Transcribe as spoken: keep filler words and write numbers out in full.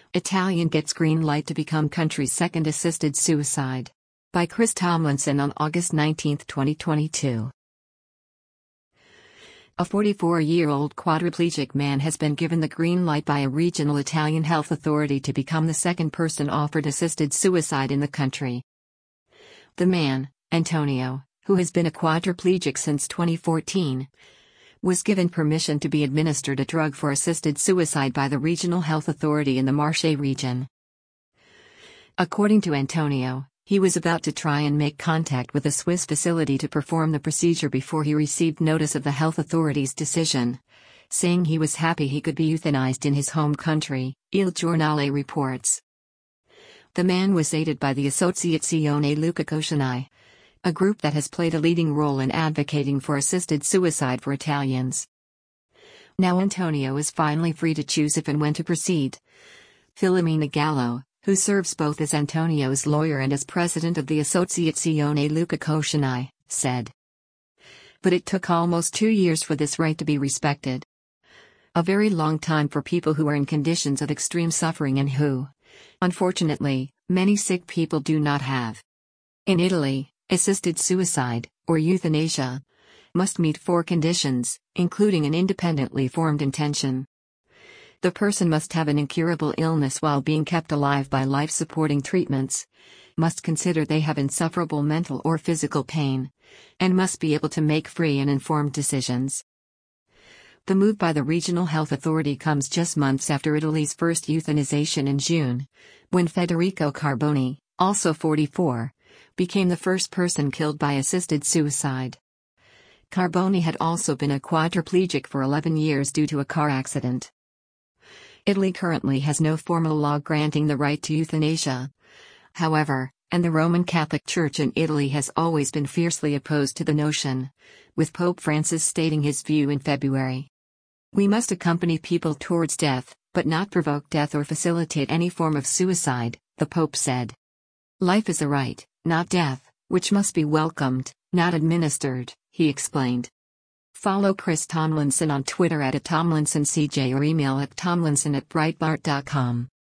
Italian gets green light to become country's second assisted suicide. By Chris Tomlinson on August nineteenth, twenty twenty-two. A forty-four-year-old quadriplegic man has been given the green light by a regional Italian health authority to become the second person offered assisted suicide in the country. The man, Antonio, who has been a quadriplegic since twenty fourteen, was given permission to be administered a drug for assisted suicide by the regional health authority in the Marche region. According to Antonio, he was about to try and make contact with a Swiss facility to perform the procedure before he received notice of the health authority's decision, saying he was happy he could be euthanized in his home country, Il Giornale reports. The man was aided by the Associazione Luca Cosciani, a group that has played a leading role in advocating for assisted suicide for Italians. Now Antonio is finally free to choose if and when to proceed. Filomena Gallo, who serves both as Antonio's lawyer and as president of the Associazione Luca Cosciani, said. But it took almost two years for this right to be respected. A very long time for people who are in conditions of extreme suffering and who, unfortunately, many sick people do not have. In Italy, assisted suicide, or euthanasia, must meet four conditions, including an independently formed intention. The person must have an incurable illness while being kept alive by life-supporting treatments, must consider they have insufferable mental or physical pain, and must be able to make free and informed decisions. The move by the regional health authority comes just months after Italy's first euthanization in June, when Federico Carboni, also forty-four, became the first person killed by assisted suicide. Carboni had also been a quadriplegic for eleven years due to a car accident. Italy currently has no formal law granting the right to euthanasia. However, and the Roman Catholic Church in Italy has always been fiercely opposed to the notion, with Pope Francis stating his view in February. We must accompany people towards death, but not provoke death or facilitate any form of suicide, the Pope said. Life is a right, not death, which must be welcomed, not administered, he explained. Follow Chris Tomlinson on Twitter at Tomlinson C J or email at tomlinson at breitbart dot com.